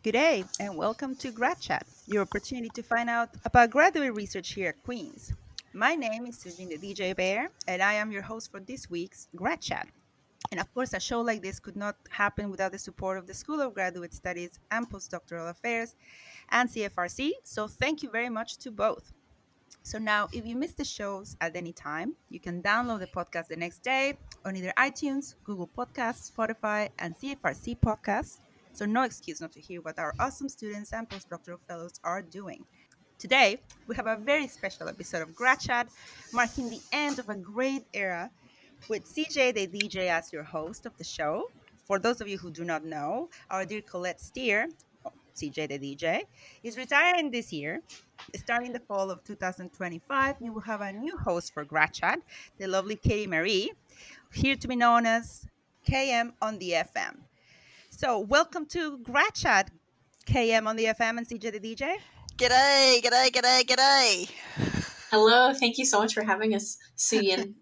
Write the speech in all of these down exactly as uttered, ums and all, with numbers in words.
Good day, and welcome to Grad Chat, your opportunity to find out about graduate research here at Queen's. My name is Sujin the D J Bear, and I am your host for this week's Grad Chat. And of course, a show like this could not happen without the support of the School of Graduate Studies and Postdoctoral Affairs and C F R C, so thank you very much to both. So now, if you missed the shows at any time, you can download the podcast the next day on either iTunes, Google Podcasts, Spotify, and C F R C Podcasts. So no excuse not to hear what our awesome students and postdoctoral fellows are doing. Today, we have a very special episode of Grad Chat, marking the end of a great era with C J the D J as your host of the show. For those of you who do not know, our dear Colette Steer, C J the D J, is retiring this year. Starting the fall of two thousand twenty-five, we will have a new host for Grad Chat, the lovely Katie Marie, here to be known as K M on the F M. So, welcome to Grad Chat, K M on the F M and C J the D J. G'day, g'day, g'day, g'day. Hello, thank you so much for having us, Suyin.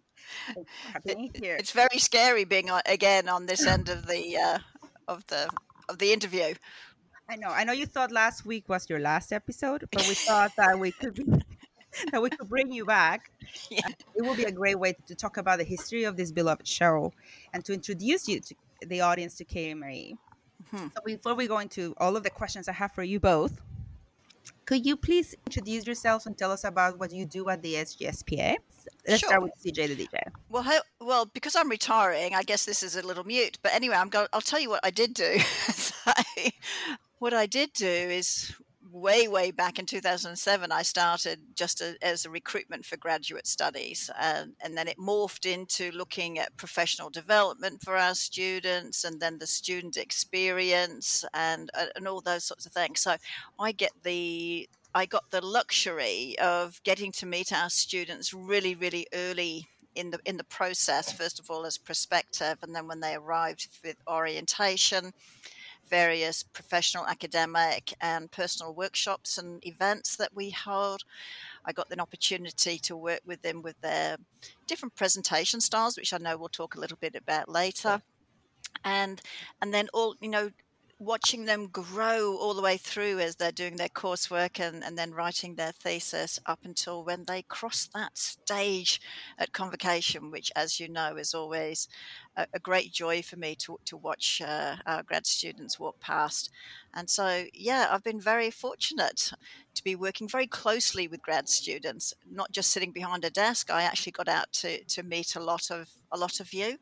Being here. It's very scary being on, again on this end of the uh, of the of the interview. I know. I know you thought last week was your last episode, but we thought that we could be, that we could bring you back. Yeah. It will be a great way to talk about the history of this beloved show and to introduce you to the audience to Katie Marie. Hmm. So before we go into all of the questions I have for you both, could you please introduce yourselves and tell us about what you do at the S G S P A? Let's Sure. start with C J the D J. Well, how, well, because I'm retiring, I guess this is a little mute. But anyway, I'm going. I'll tell you what I did do. So, what I did do is way, way back in two thousand seven, I started just a, as a recruitment for graduate studies, and, and then it morphed into looking at professional development for our students, and then the student experience, and uh, and all those sorts of things. So I get the I got the luxury of getting to meet our students really, really early in the in the process. First of all, as prospective, and then when they arrived with orientation, various professional, academic, and personal workshops and events that we hold. I got an opportunity to work with them with their different presentation styles, which I know we'll talk a little bit about later. And and then all, you know, watching them grow all the way through as they're doing their coursework and, and then writing their thesis up until when they cross that stage at convocation, which, as you know, is always a, a great joy for me to, to watch uh, our grad students walk past. And so, yeah, I've been very fortunate to be working very closely with grad students, not just sitting behind a desk. I actually got out to, to meet a lot of a lot of you,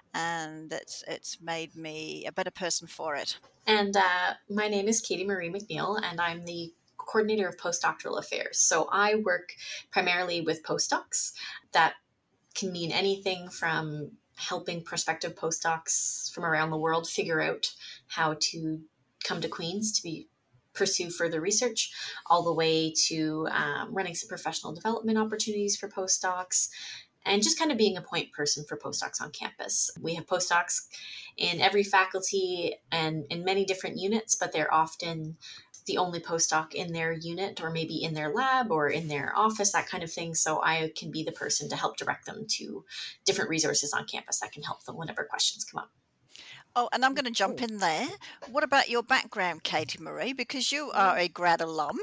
and it's it's made me a better person for it. And uh, my name is Katie Marie McNeil, and I'm the coordinator of postdoctoral affairs. So I work primarily with postdocs. That can mean anything from helping prospective postdocs from around the world figure out how to come to Queen's to be pursue further research, all the way to um, running some professional development opportunities for postdocs, and just kind of being a point person for postdocs on campus. We have postdocs in every faculty and in many different units, but they're often the only postdoc in their unit, or maybe in their lab or in their office, that kind of thing. So I can be the person to help direct them to different resources on campus that can help them whenever questions come up. Oh, and I'm going to jump in there. What about your background, Katie Marie? Because you are a grad alum.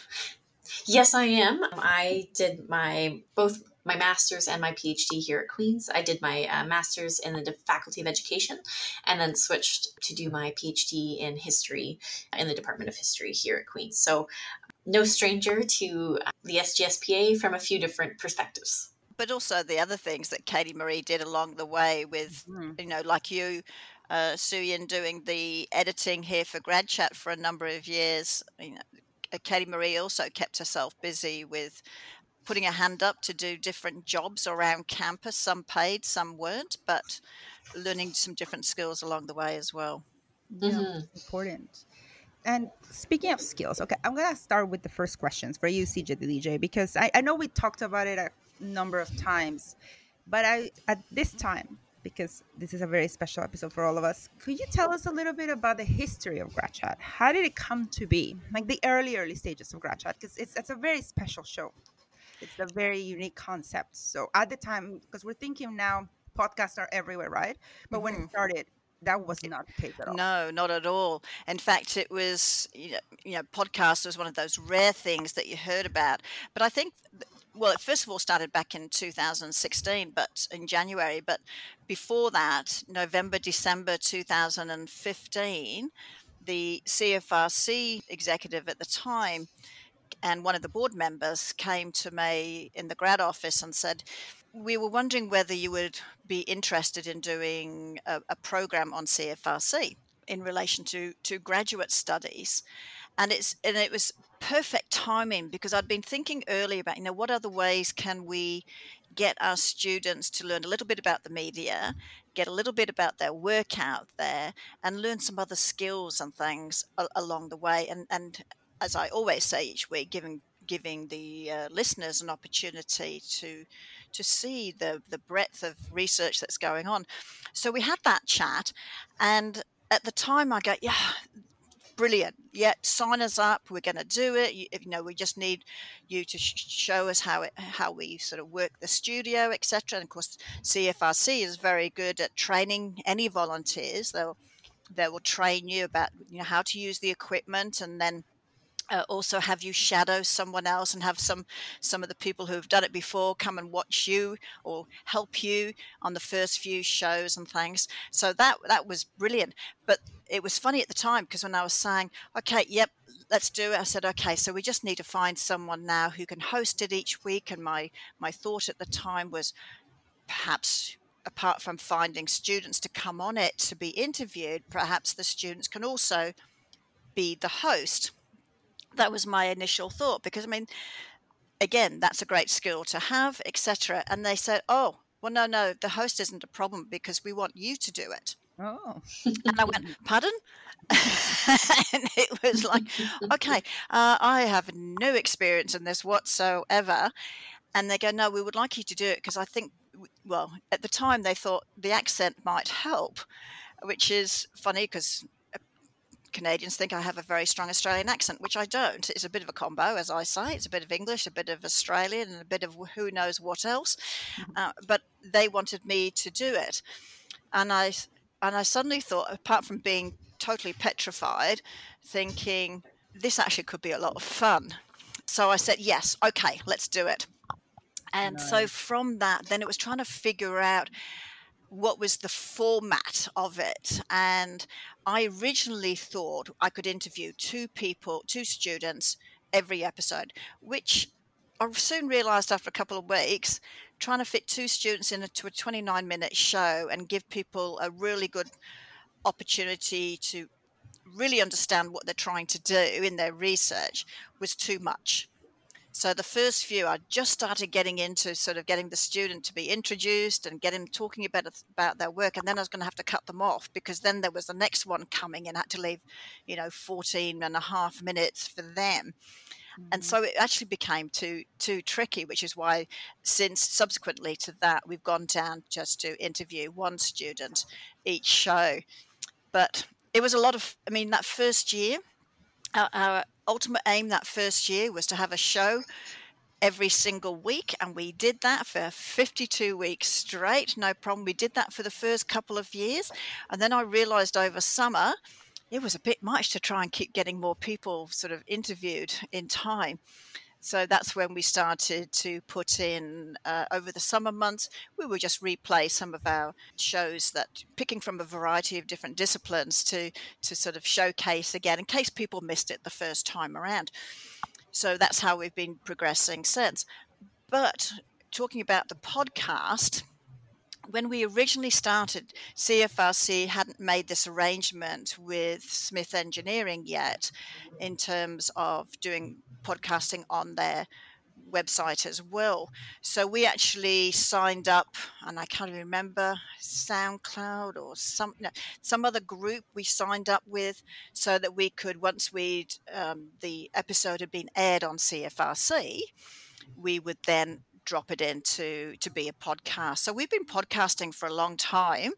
Yes, I am. I did my both my master's and my PhD here at Queen's. I did my uh, master's in the Faculty of Education, and then switched to do my PhD in history in the Department of History here at Queen's. So no stranger to the S G S P A from a few different perspectives. But also the other things that Katie Marie did along the way with, mm-hmm. you know, like you, uh, Suyin, doing the editing here for Grad Chat for a number of years. You know, Katie Marie also kept herself busy with putting her hand up to do different jobs around campus, some paid, some weren't, but learning some different skills along the way as well. Yeah, mm-hmm. Important. And speaking of skills, okay, I'm going to start with the first questions for you, C J the D J, because I, I know we talked about it a number of times, but I at this time, because this is a very special episode for all of us, could you tell us a little bit about the history of Grad Chat? How did it come to be? Like the early, early stages of Grad Chat, because it's, it's a very special show. It's a very unique concept. So at the time, because we're thinking now podcasts are everywhere, right? But mm-hmm. when it started, that was not the case at all. No, not at all. In fact, it was, you know, you know, podcast was one of those rare things that you heard about. But I think, well, it first of all started back in two thousand sixteen, but in January. But before that, November, December two thousand fifteen, the C F R C executive at the time and one of the board members came to me in the grad office and said, we were wondering whether you would be interested in doing a, a program on C F R C in relation to, to graduate studies. And it's and it was perfect timing because I'd been thinking earlier about, you know, what other ways can we get our students to learn a little bit about the media, get a little bit about their work out there, and learn some other skills and things a, along the way. And, and as I always say each week, giving giving the uh, listeners an opportunity to to see the the breadth of research that's going on. So we had that chat, and at the time I go, yeah, brilliant. Yeah, sign us up. We're going to do it. You, you know, we just need you to sh- show us how it, how we sort of work the studio, et cetera. And of course, C F R C is very good at training any volunteers. They'll they will train you about, you know, how to use the equipment, and then uh, also have you shadow someone else and have some some of the people who have done it before come and watch you or help you on the first few shows and things. So that that was brilliant. But it was funny at the time because when I was saying, okay, yep, let's do it, I said, okay, so we just need to find someone now who can host it each week. And my my thought at the time was perhaps, apart from finding students to come on it to be interviewed, perhaps the students can also be the host. That was my initial thought because, I mean, again, that's a great skill to have, et cetera. And they said, oh, well, no, no, the host isn't a problem because we want you to do it. Oh. And I went, pardon? And it was like, okay, uh, I have no experience in this whatsoever. And they go, no, we would like you to do it because I think, well, at the time they thought the accent might help, which is funny because Canadians think I have a very strong Australian accent, which I don't. It's a bit of a combo, as I say. It's a bit of English, a bit of Australian, and a bit of who knows what else. Uh, but they wanted me to do it. And I, and I suddenly thought, apart from being totally petrified, thinking this actually could be a lot of fun. So I said, yes, okay, let's do it. And Nice. so from that, then it was trying to figure out what was the format of it. And I originally thought I could interview two people, two students every episode, which I soon realized after a couple of weeks, trying to fit two students into a twenty-nine minute show and give people a really good opportunity to really understand what they're trying to do in their research was too much. So the first few, I just started getting into sort of getting the student to be introduced and getting talking about about their work, and then I was going to have to cut them off because then there was the next one coming and I had to leave, you know, fourteen and a half minutes for them. Mm-hmm. And so it actually became too too tricky, which is why since subsequently to that, we've gone down just to interview one student each show. But it was a lot of, I mean, that first year, our, our ultimate aim that first year was to have a show every single week, and we did that for fifty-two weeks straight, no problem. We did that for the first couple of years, and then I realized over summer it was a bit much to try and keep getting more people sort of interviewed in time. So that's when we started to put in, uh, over the summer months, we would just replay some of our shows, that picking from a variety of different disciplines to, to sort of showcase again, in case people missed it the first time around. So that's how we've been progressing since. But talking about the podcast, when we originally started, C F R C hadn't made this arrangement with Smith Engineering yet in terms of doing podcasting on their website as well. So we actually signed up, and I can't even remember, SoundCloud or some no, some other group we signed up with, so that we could, once we'd um, the episode had been aired on C F R C, we would then drop it into to be a podcast. So we've been podcasting for a long time,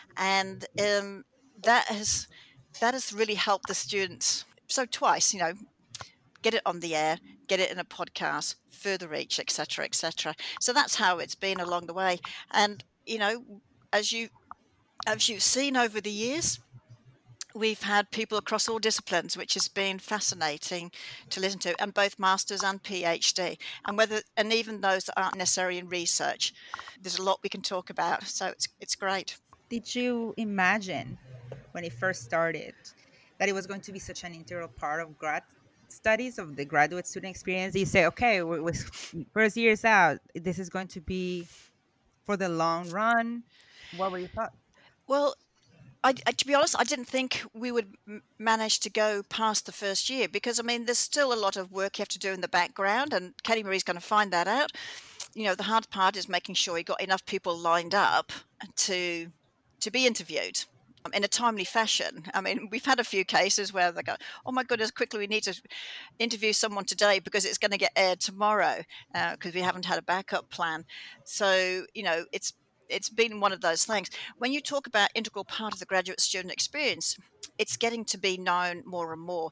and um, that has that has really helped the students. So twice, you know, get it on the air, get it in a podcast, further reach, et cetera, et cetera. So that's how it's been along the way. And, you know, as you As you've seen over the years, we've had people across all disciplines, which has been fascinating to listen to, and both masters and PhD, and whether and even those that aren't necessarily in research. There's a lot we can talk about, so it's it's great. Did you imagine when it first started that it was going to be such an integral part of grad studies, of the graduate student experience? You say, okay, we- with first years out, this is going to be for the long run. What were your thoughts? Well, I, I, to be honest, I didn't think we would m- manage to go past the first year because, I mean, there's still a lot of work you have to do in the background, and Katie Marie's going to find that out. You know, the hard part is making sure you got enough people lined up to to be interviewed um, in a timely fashion. I mean, we've had a few cases where they go, "Oh my goodness, quickly, we need to interview someone today because it's going to get aired tomorrow because uh, we haven't had a backup plan." So, you know, it's it's been one of those things. When you talk about integral part of the graduate student experience, it's getting to be known more and more.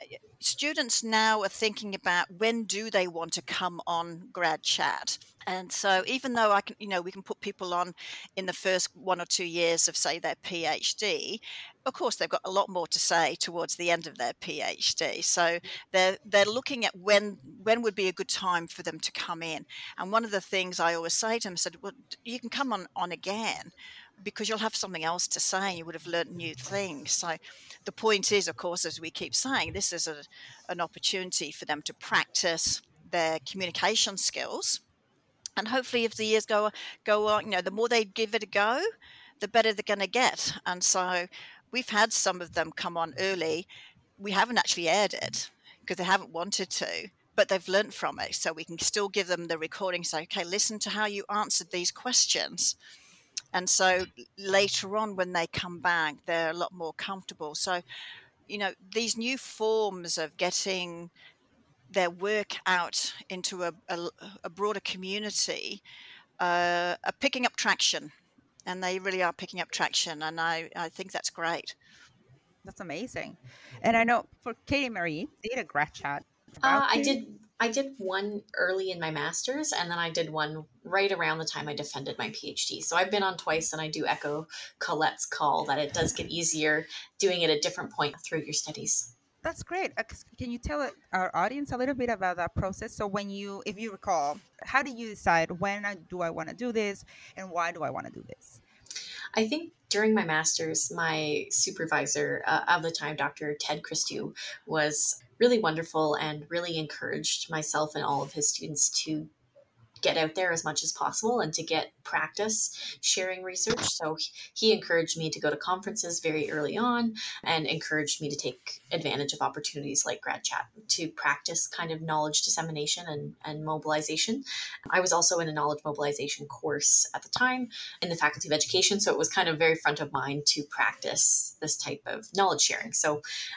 Students now are thinking about when do they want to come on Grad Chat. And so even though I can, you know, we can put people on in the first one or two years of, say, their PhD, of course, they've got a lot more to say towards the end of their PhD. So they're they're looking at when when would be a good time for them to come in. And one of the things I always say to them, I said, well, you can come on, on again because you'll have something else to say and you would have learned new things. So the point is, of course, as we keep saying, this is a, an opportunity for them to practice their communication skills. And hopefully if the years go go on, you know, the more they give it a go, the better they're going to get. And so we've had some of them come on early. We haven't actually aired it because they haven't wanted to, but they've learned from it. So we can still give them the recording, say, okay, listen to how you answered these questions. And so later on when they come back, they're a lot more comfortable. So, you know, these new forms of getting their work out into a, a, a broader community uh, are picking up traction, and they really are picking up traction, and I, I think that's great. That's amazing. And I know for Katie Marie, they did a grad chat. Uh, About I to. did. I did one early in my master's, and then I did one right around the time I defended my PhD. So I've been on twice, and I do echo Colette's call that it does get easier doing it at a different point through your studies. That's great. Uh, c- Can you tell it- our audience a little bit about that process? So when you, if you recall, how do you decide when I, do I want to do this and why do I want to do this? I think during my master's, my supervisor uh, of the time, Doctor Ted Christou, was really wonderful and really encouraged myself and all of his students to get out there as much as possible and to get practice sharing research. So he encouraged me to go to conferences very early on and encouraged me to take advantage of opportunities like Grad Chat to practice kind of knowledge dissemination and, and mobilization. I was also in a knowledge mobilization course at the time in the Faculty of Education, so it was kind of very front of mind to practice this type of knowledge sharing. So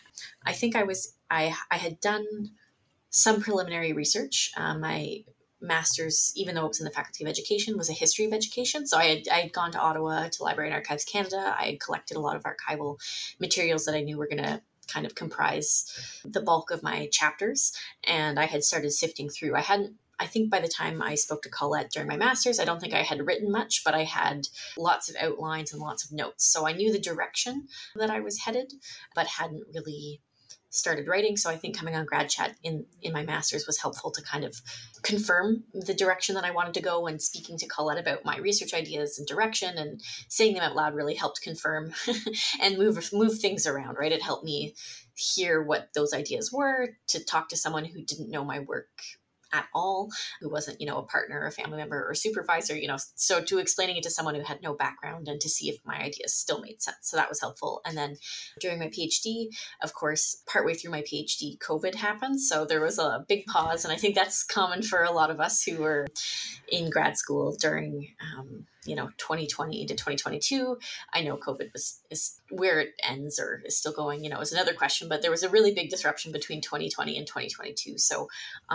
I think I was, I, I had done some preliminary research. Um, my master's, even though it was in the Faculty of Education, was a history of education. So I had, I had gone to Ottawa to Library and Archives Canada. I had collected a lot of archival materials that I knew were going to kind of comprise the bulk of my chapters. And I had started sifting through. I hadn't, I think by the time I spoke to Colette during my master's, I don't think I had written much, but I had lots of outlines and lots of notes. So I knew the direction that I was headed, but hadn't really started writing. So I think coming on Grad Chat in, in my master's was helpful to kind of confirm the direction that I wanted to go, and speaking to Colette about my research ideas and direction and saying them out loud really helped confirm and move, move things around, right? It helped me hear what those ideas were, to talk to someone who didn't know my work at all, who wasn't, you know, a partner, a family member, or a supervisor, you know, so to explaining it to someone who had no background and to see if my ideas still made sense. So that was helpful. And then during my PhD, of course, partway through my PhD, COVID happened. So there was a big pause. And I think that's common for a lot of us who were in grad school during, um, you know, twenty twenty to twenty twenty-two. I know COVID was is where it ends or is still going, you know, is another question, but there was a really big disruption between twenty twenty and twenty twenty-two. So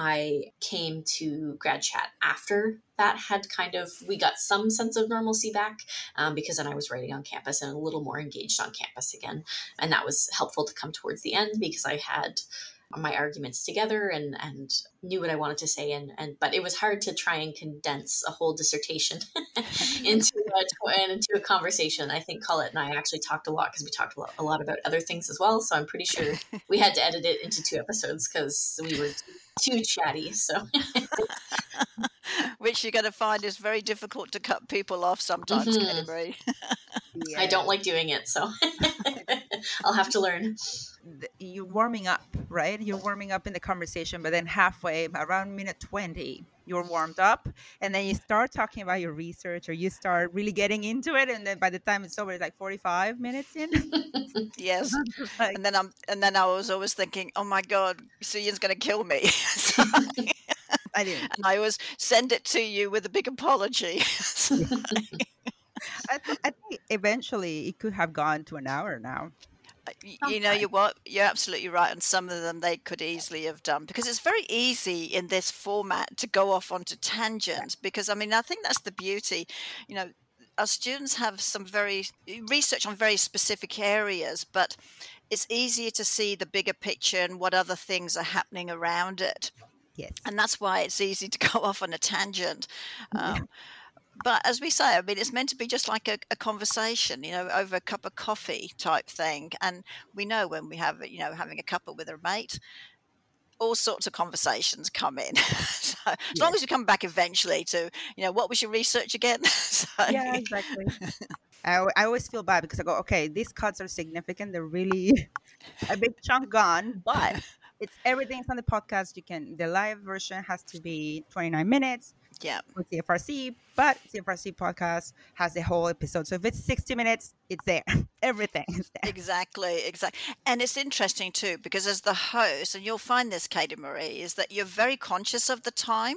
I came to Grad Chat after that had kind of, we got some sense of normalcy back um, because then I was writing on campus and a little more engaged on campus again. And that was helpful to come towards the end because I had my arguments together and, and knew what I wanted to say. And, and but it was hard to try and condense a whole dissertation into, a, into a conversation. I think Colette and I actually talked a lot because we talked a lot, a lot about other things as well. So I'm pretty sure we had to edit it into two episodes because we were too chatty. So which you're going to find is very difficult to cut people off sometimes, Mhm. Katie Marie. I don't like doing it, so I'll have to learn. th- you're warming up, right? You're warming up in the conversation, but then halfway, around minute twenty, you're warmed up, and then you start talking about your research, or you start really getting into it, and then by the time it's over, it's like forty-five minutes in. Yes. Like, And then I'm and then I was always thinking, oh my God, Suyan's going to kill me. So- I didn't. and I always send it to you with a big apology. I, th- I think eventually it could have gone to an hour now. Y- you know, you what you're absolutely right. And some of them they could easily have done, because it's very easy in this format to go off onto tangents. Because I mean, I think that's the beauty. You know, our students have some very research on very specific areas, but it's easier to see the bigger picture and what other things are happening around it. Yes. And that's why it's easy to go off on a tangent. Yeah. Um, but as we say, I mean, it's meant to be just like a, a conversation, you know, over a cup of coffee type thing. And we know when we have, you know, having a cuppa with a mate, all sorts of conversations come in. So as Yeah. long as we come back eventually to, you know, what was your research again? So, Yeah, exactly. I, al- I always feel bad because I go, okay, these cuts are significant. They're really a big chunk gone, but it's everything's on the podcast. You can, the live version has to be twenty-nine minutes yeah. for C F R C, but C F R C podcast has the whole episode. So if it's sixty minutes, it's there. Everything is there. Exactly, exactly. And it's interesting too, because as the host, and you'll find this, Katie Marie, is that you're very conscious of the time.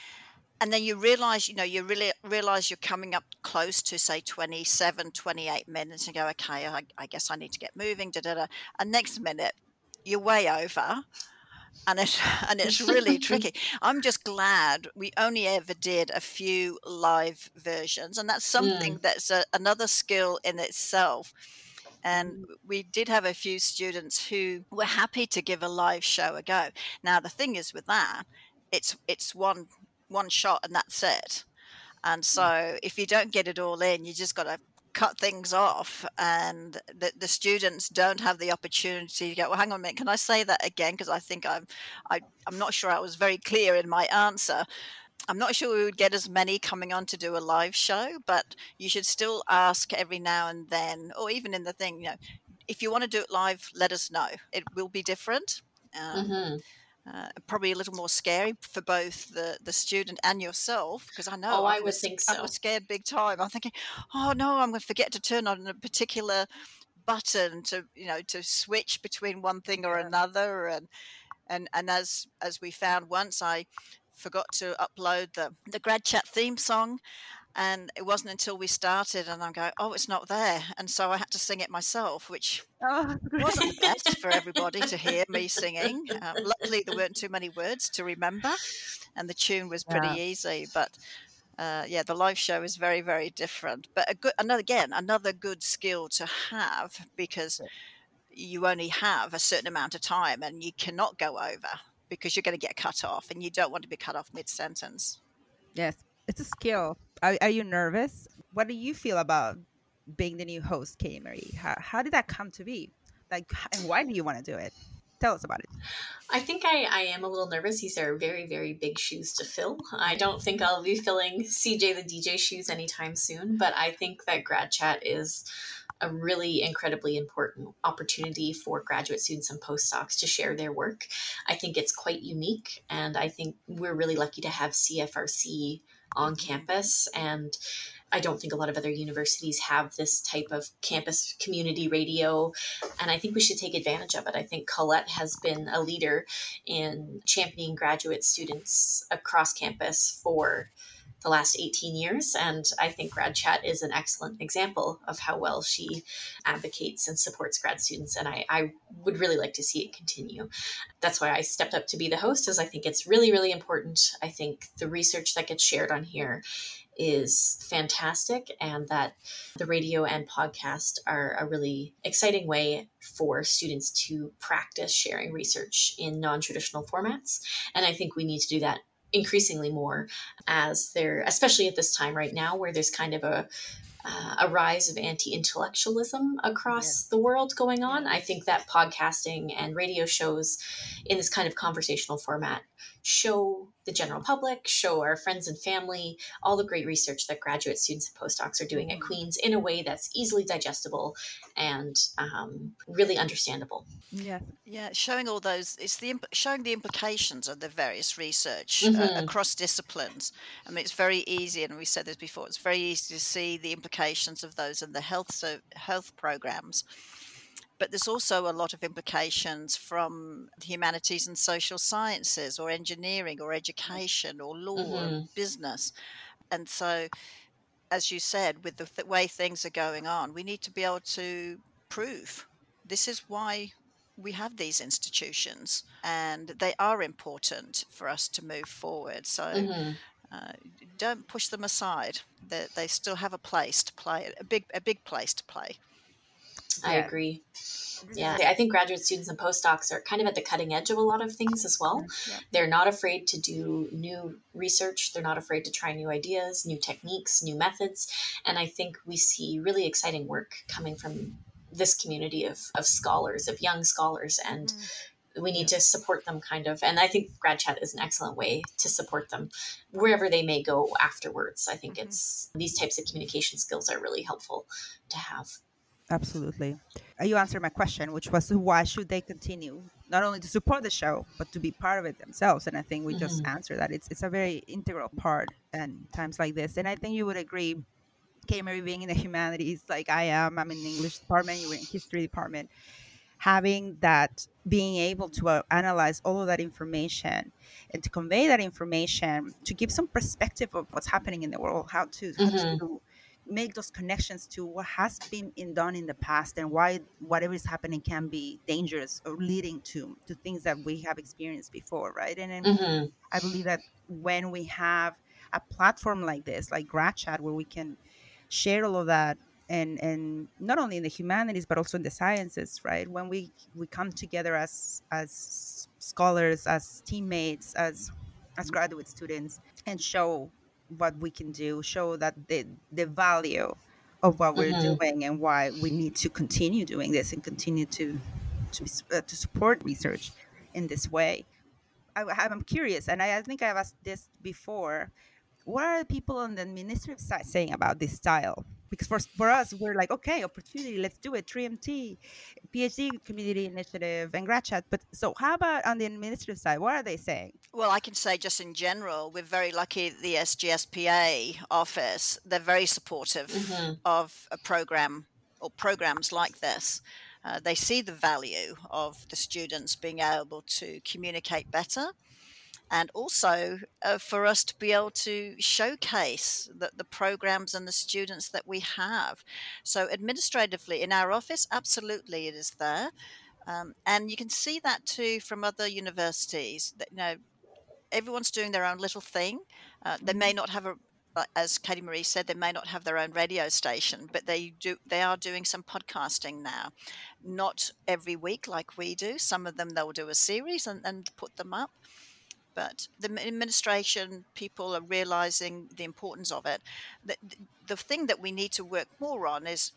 And then you realize, you know, you really realize you're coming up close to, say, twenty-seven, twenty-eight minutes, and go, okay, I, I guess I need to get moving. Da, da, da. And next minute, you're way over. And it's, and it's really tricky. I'm just glad we only ever did a few live versions. And that's something that's a, another skill in itself. And we did have a few students who were happy to give a live show a go. Now, the thing is with that, it's it's one one shot and that's it. And so if you don't get it all in, you just got to cut things off, and the, the students don't have the opportunity to go, well, hang on a minute, can I say that again? Because I think I'm I, I'm not sure I was very clear in my answer. I'm not sure we would get as many coming on to do a live show, but you should still ask every now and then, or even in the thing, you know, if you want to do it live, let us know. It will be different. Um, Mm-hmm. uh, probably a little more scary for both the, the student and yourself, because I know Oh, I I would was think I so. was scared big time. I'm thinking, oh no, I'm going to forget to turn on a particular button to you know to switch between one thing or Yeah. another, and and and as as we found once, I forgot to upload the the grad chat theme song. And it wasn't until we started, and I'm going, oh, it's not there, and so I had to sing it myself, which Oh, wasn't the best for everybody to hear me singing. Um, luckily, there weren't too many words to remember, and the tune was pretty Yeah. easy. But uh, yeah, the live show is very, very different. But a good, another again, another good skill to have, because you only have a certain amount of time, and you cannot go over because you're going to get cut off, and you don't want to be cut off mid sentence. Yes, it's a skill. Are, are you nervous? What do you feel about being the new host, Katie Marie? How, how did that come to be? Like, and why do you want to do it? Tell us about it. I think I, I am a little nervous. These are very, very big shoes to fill. I don't think I'll be filling C J the D J shoes anytime soon, but I think that Grad Chat is a really incredibly important opportunity for graduate students and postdocs to share their work. I think it's quite unique, and I think we're really lucky to have C F R C on campus, and I don't think a lot of other universities have this type of campus community radio, and I think we should take advantage of it. I think Colette has been a leader in championing graduate students across campus for the last eighteen years, and I think Grad Chat is an excellent example of how well she advocates and supports grad students, and I, I would really like to see it continue. That's why I stepped up to be the host, as I think it's really, really important. I think the research that gets shared on here is fantastic, and that the radio and podcast are a really exciting way for students to practice sharing research in non-traditional formats. And I think we need to do that increasingly more, as there, especially at this time right now where there's kind of a uh, a rise of anti-intellectualism across Yeah. the world going on. I think that podcasting and radio shows in this kind of conversational format show the general public, show our friends and family, all the great research that graduate students and postdocs are doing at Mhm. Queen's in a way that's easily digestible and um, really understandable. Yes. Yeah, showing all those, it's the imp- showing the implications of the various research uh, Mhm. across disciplines. I mean, it's very easy, and we said this before, it's very easy to see the implications of those in the health so health programs. But there's also a lot of implications from the humanities and social sciences, or engineering, or education, or law, or Mhm. business. And so, as you said, with the th- way things are going on, we need to be able to prove this is why we have these institutions, and they are important for us to move forward. So Mhm. uh, don't push them aside. They, they still have a place to play, a big a big place to play. I Yeah. agree. This Yeah, is I think graduate students and postdocs are kind of at the cutting edge of a lot of things as well. yeah. They're not afraid to do new research. They're not afraid to try new ideas, new techniques, new methods. And I think we see really exciting work coming from this community of, of scholars, of young scholars. And Mm. we need to support them kind of. And I think GradChat is an excellent way to support them wherever they may go afterwards. I think Mhm. it's these types of communication skills are really helpful to have. Absolutely. Uh, You answered my question, which was why should they continue not only to support the show but to be part of it themselves? And I think we just Mhm. answered that. It's it's a very integral part in times like this. And I think you would agree, Kay Mary, being in the humanities like I am, I'm in the English department, you were in history department, having that, being able to uh, analyze all of that information and to convey that information, to give some perspective of what's happening in the world, how to how Mhm. to make those connections to what has been in, done in the past, and why whatever is happening can be dangerous or leading to to things that we have experienced before, right? And then Mhm. I believe that when we have a platform like this, like GradChat, where we can share all of that, and and not only in the humanities but also in the sciences, right? When we we come together as as scholars, as teammates, as as graduate students, and show what we can do, show that the the value of what we're Mhm. doing and why we need to continue doing this and continue to to, uh, to support research in this way. I, I'm curious, and I, I think I've asked this before. What are the people on the administrative side saying about this style? Because for, for us, we're like, okay, opportunity, let's do it. three M T, PhD community initiative, and GradChat. But so, how about on the administrative side? What are they saying? Well, I can say just in general, we're very lucky at the S G S P A office. They're very supportive Mhm. of a program or programs like this. Uh, they see the value of the students being able to communicate better, and also uh, for us to be able to showcase the, the programs and the students that we have. So administratively in our office, absolutely it is there. Um, and you can see that too from other universities that, you know, everyone's doing their own little thing. Uh, they may Mhm. not have a, uh, as Katie Marie said, they may not have their own radio station, but they do. They are doing some podcasting now, not every week like we do. Some of them they'll do a series and, and put them up. But the administration people are realizing the importance of it. The, the thing that we need to work more on is,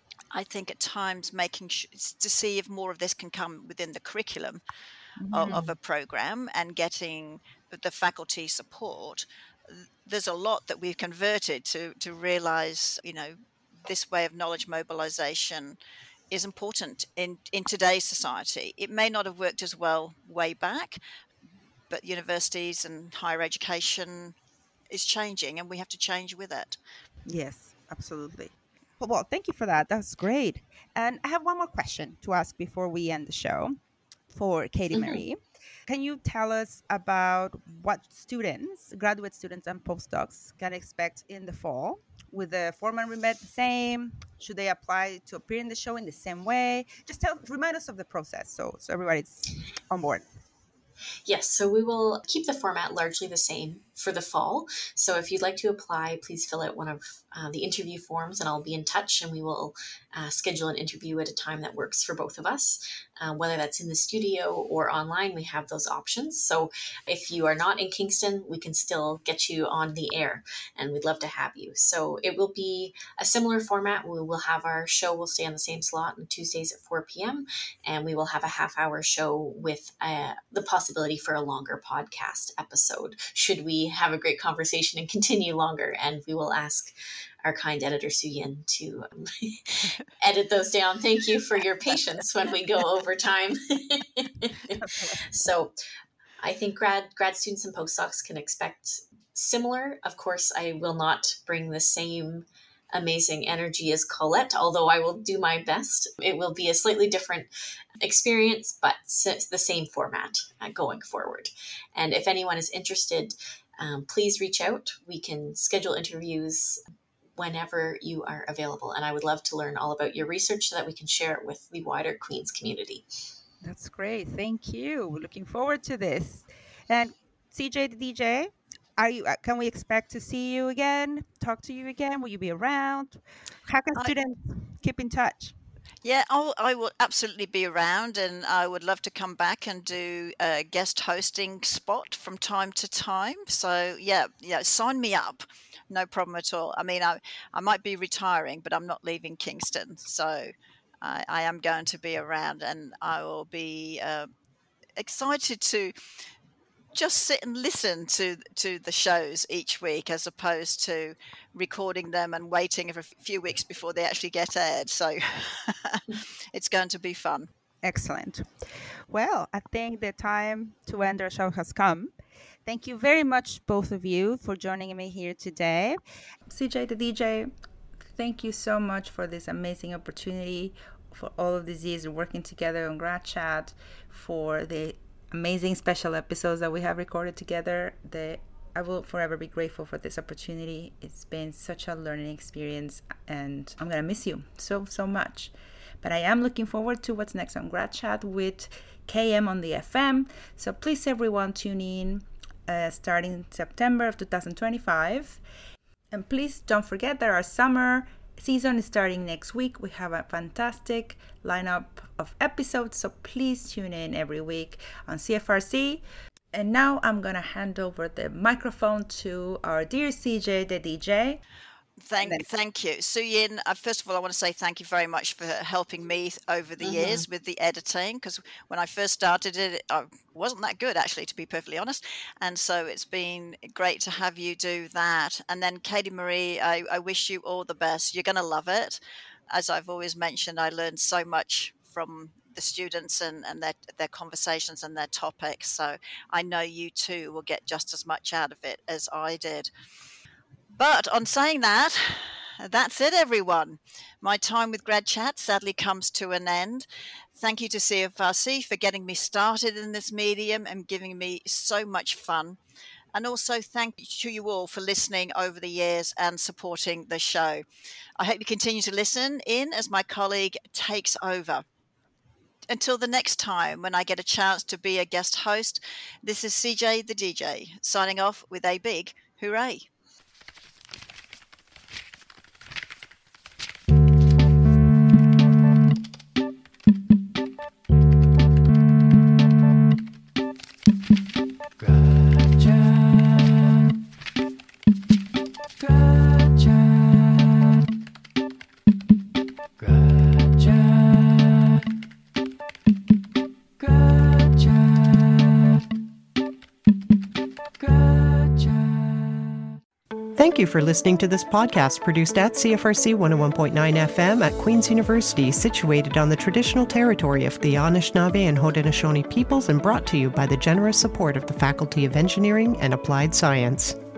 I think, at times making sh- to see if more of this can come within the curriculum of, Mhm. of a Mhm. program, and getting the faculty support. There's a lot that we've converted to to realize, you know, this way of knowledge mobilization is important in in today's society. It may not have worked as well way back, but universities and higher education is changing, and we have to change with it. Yes, absolutely. Well, well, thank you for that. That's great. And I have one more question to ask before we end the show for Katie Mhm. Marie. Can you tell us about what students, graduate students and postdocs, can expect in the fall? With the format remain the same? Should they apply to appear in the show in the same way? Just tell, remind us of the process, so so everybody's on board. Yes, so we will keep the format largely the same for the fall. So if you'd like to apply, please fill out one of uh, the interview forms and I'll be in touch and we will uh, schedule an interview at a time that works for both of us. Uh, whether that's in the studio or online, we have those options. So if you are not in Kingston, we can still get you on the air and we'd love to have you. So it will be a similar format. We will have our show, will stay on the same slot on Tuesdays at four p.m. and we will have a half hour show with uh, the possibility for a longer podcast episode should we have a great conversation and continue longer. And we will ask our kind editor, Suyin, to um, edit those down. Thank you for your patience when we go over time. So I think grad grad students and postdocs can expect similar. Of course, I will not bring the same amazing energy as Colette, although I will do my best. It will be a slightly different experience, but the same format uh, going forward. And if anyone is interested, um, please reach out. We can schedule interviews whenever you are available. And I would love to learn all about your research so that we can share it with the wider Queen's community. That's great. Thank you. We're looking forward to this. And C J the D J, are you? Uh, can we expect to see you again? Talk to you again? Will you be around? How can I- students keep in touch? Yeah, I'll, I will absolutely be around, and I would love to come back and do a guest hosting spot from time to time. So yeah, yeah, sign me up. No problem at all. I mean, I, I might be retiring, but I'm not leaving Kingston. So I, I am going to be around, and I will be uh, excited to just sit and listen to to the shows each week, as opposed to recording them and waiting for a few weeks before they actually get aired. So it's going to be fun. Excellent. Well, I think the time to end our show has come. Thank you very much, both of you, for joining me here today. C J the D J, thank you so much for this amazing opportunity, for all of these years of working together on GradChat, for the amazing special episodes that we have recorded together. The, I will forever be grateful for this opportunity. It's been such a learning experience, and I'm going to miss you so, so much. But I am looking forward to what's next on GradChat with K M on the F M. So please, everyone, tune in uh, starting September of two thousand twenty-five. And please don't forget that our summer season is starting next week. We have a fantastic lineup of episodes, so please tune in every week on C F R C. And now I'm going to hand over the microphone to our dear C J, the D J. Thank, thank you. Suyin, uh, first of all, I want to say thank you very much for helping me over the mm-hmm. years with the editing, because when I first started it, I wasn't that good, actually, to be perfectly honest. And so it's been great to have you do that. And then Katie Marie, I, I wish you all the best. You're going to love it. As I've always mentioned, I learned so much from the students and, and their, their conversations and their topics. So I know you too will get just as much out of it as I did. But on saying that, that's it, everyone. My time with GradChat sadly comes to an end. Thank you to C F R C for getting me started in this medium and giving me so much fun. And also thank you to you all for listening over the years and supporting the show. I hope you continue to listen in as my colleague takes over. Until the next time when I get a chance to be a guest host, this is C J the D J signing off with a big hooray. Thank you for listening to this podcast produced at C F R C one oh one point nine F M at Queen's University, situated on the traditional territory of the Anishinaabe and Haudenosaunee peoples, and brought to you by the generous support of the Faculty of Engineering and Applied Science.